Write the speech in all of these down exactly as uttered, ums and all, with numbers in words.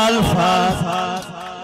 ابوالفضل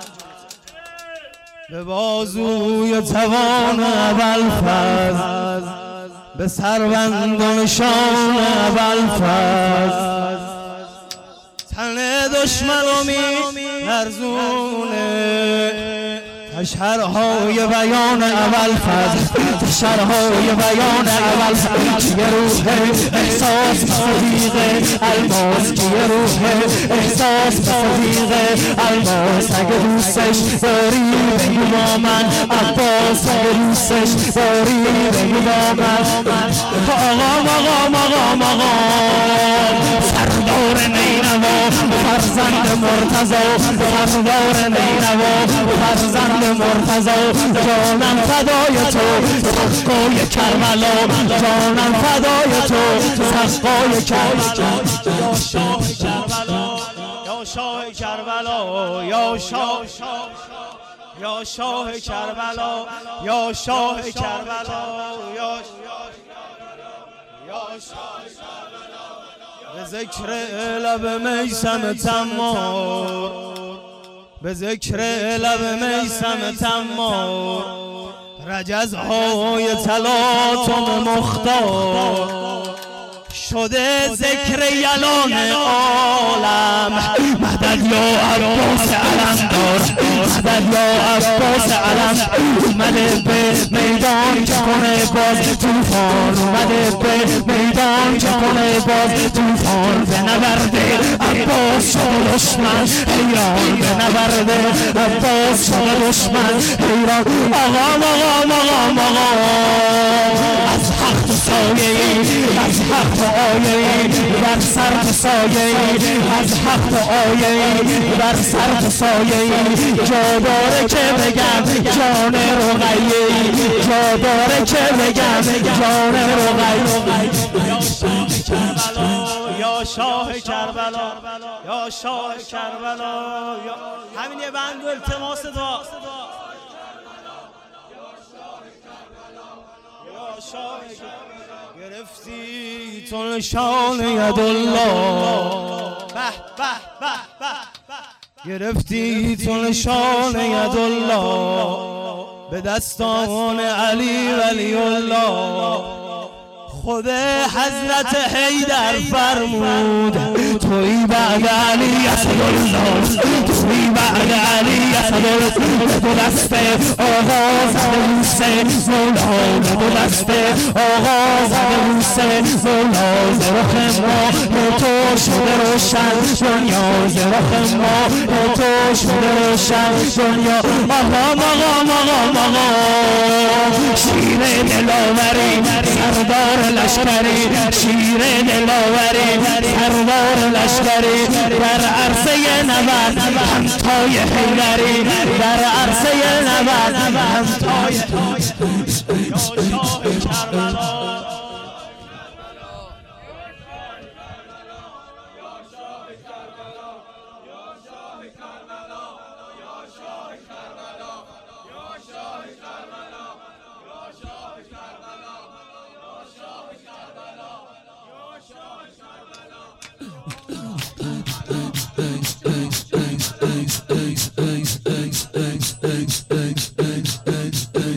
به بازوی توان ابوالفضل به سربند و نشان ابوالفضل تن دشمنو می لرزونه تشهرهای بیان ابوالفضل تشهرهای بیان ابوالفضل یه روح احساس صدیق الماس یه روح احساس صدیق الماس اگه دوستش داری بگی با من عباس اگه دوستش داری بگی با من آقام آقام آقام آقام سردار نینوا فرزند مرتضی سردار نینوا فرزند مرتضی جانم فدای تو سقای کربلا جانم فدای تو سقای کربلا یا شاه کربلا یا شاه کربلا یا شاه یا شاه کربلا یا شاه کربلا یا شاه به ذکر لب میثم تمار به ذکر لب میثم تمار رجزهای تلاطم مختار شده ذکر یلان عالم مدد یا عباس علمدار مدد یا عباس علم اومده به میدان که کنه باز توفان اومده به میدان که کنه باز توفان به نبرده عباس شد دشمن حیران به نبرده عباس شد دشمن حیران آقام آقام آقام آقام از حق تو سایه ای از حق تو آیه ای بر سر تو سایه ای از حق تو آیه ای بر سر تو سایه ای جا داره که بگم جان رقیه ای جا داره که بگم جان رقیه یا شاه کربلا یا شاه کربلا همین یه بند و التماس دعا گرفتی تو نشان یدالله به به به به گرفتی تو نشان یدالله به دستان علی ولی الله خود حضرت حیدر فرمود توی بعد علی اسدالله توی بعد علی اسدالله دو دست آغاز حسین مولا دو دست آغاز حسین مولا زرخ ما تو شده روشن دنیا زرخ ما تو شده روشن دنیا آقام آقام آقام آقام شیر دلاوری سردار لشکری شیر دلاوری سردار لشکری در عرصه نبرد همتای حیدری در عرصه نبرد همتای یا شاه کربلا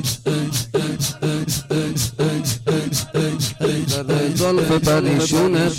زلف پریشونه